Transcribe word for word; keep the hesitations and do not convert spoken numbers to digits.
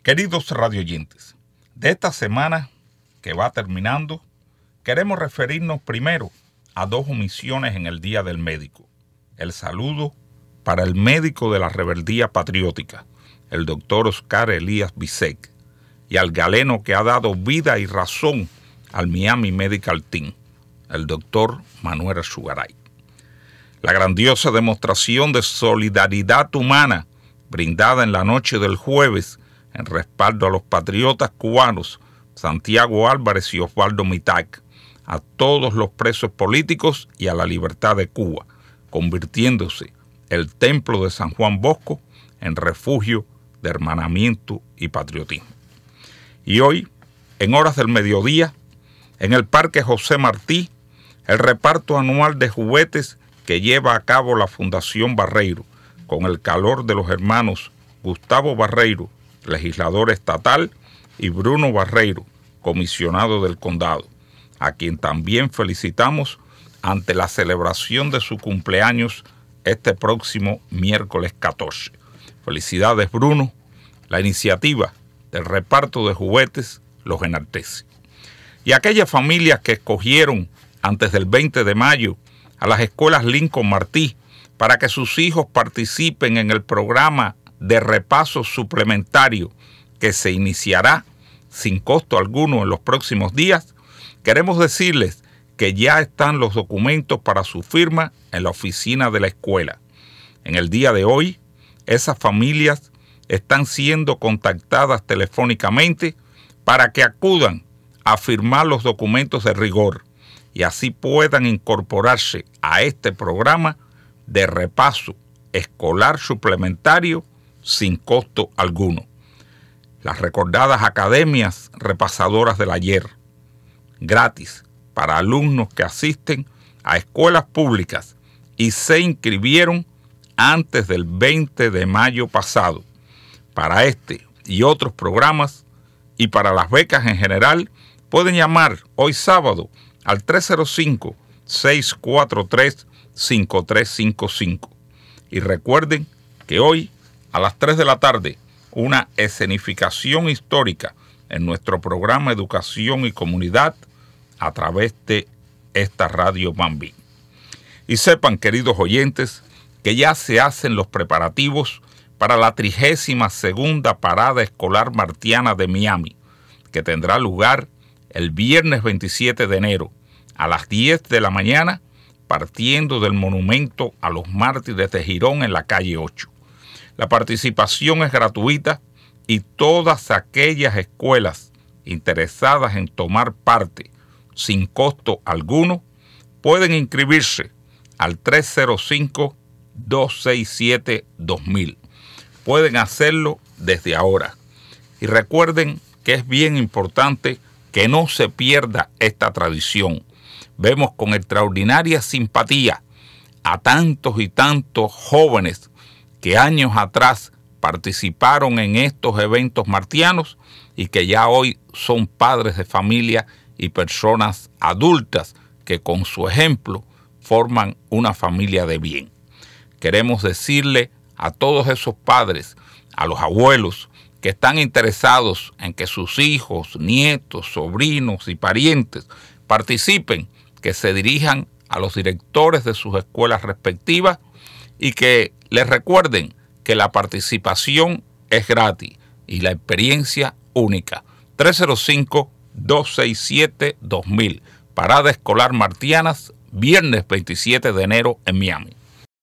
Queridos radioyentes, de esta semana que va terminando, queremos referirnos primero a dos omisiones en el Día del Médico. El saludo para el médico de la rebeldía patriótica, el doctor Oscar Elías Bisek, y al galeno que ha dado vida y razón al Miami Medical Team, el doctor Manuel Echegaray. La grandiosa demostración de solidaridad humana brindada en la noche del jueves en respaldo a los patriotas cubanos Santiago Álvarez y Osvaldo Mitac, a todos los presos políticos y a la libertad de Cuba, convirtiéndose el templo de San Juan Bosco en refugio de hermanamiento y patriotismo. Y hoy, en horas del mediodía, en el Parque José Martí, el reparto anual de juguetes que lleva a cabo la Fundación Barreiro, con el calor de los hermanos Gustavo Barreiro, legislador estatal, y Bruno Barreiro, comisionado del condado, a quien también felicitamos ante la celebración de su cumpleaños este próximo miércoles catorce. Felicidades, Bruno. La iniciativa del reparto de juguetes los enaltece. Y aquellas familias que escogieron antes del veinte de mayo a las escuelas Lincoln Martí para que sus hijos participen en el programa de repaso suplementario que se iniciará sin costo alguno en los próximos días, queremos decirles que ya están los documentos para su firma en la oficina de la escuela. En el día de hoy, esas familias están siendo contactadas telefónicamente para que acudan a firmar los documentos de rigor y así puedan incorporarse a este programa de repaso escolar suplementario sin costo alguno. Las recordadas academias repasadoras del ayer, gratis para alumnos que asisten a escuelas públicas y se inscribieron antes del veinte de mayo pasado. Para este y otros programas y para las becas en general, pueden llamar hoy sábado al tres cero cinco, seis cuatro tres, cinco tres cinco cinco. Y recuerden que hoy, a las tres de la tarde, una escenificación histórica en nuestro programa Educación y Comunidad a través de esta Radio Bambí. Y sepan, queridos oyentes, que ya se hacen los preparativos para la trigésima segunda parada escolar martiana de Miami, que tendrá lugar el viernes veintisiete de enero a las diez de la mañana, partiendo del monumento a los mártires de Girón en la calle ocho. La participación es gratuita y todas aquellas escuelas interesadas en tomar parte sin costo alguno pueden inscribirse al tres cero cinco, dos seis siete, dos mil. Pueden hacerlo desde ahora. Y recuerden que es bien importante que no se pierda esta tradición. Vemos con extraordinaria simpatía a tantos y tantos jóvenes que años atrás participaron en estos eventos martianos y que ya hoy son padres de familia y personas adultas que con su ejemplo forman una familia de bien. Queremos decirle a todos esos padres, a los abuelos que están interesados en que sus hijos, nietos, sobrinos y parientes participen, que se dirijan a los directores de sus escuelas respectivas y que les recuerden que la participación es gratis y la experiencia única. tres cero cinco, dos seis siete, dos mil. Parada escolar martianas, viernes veintisiete de enero en Miami.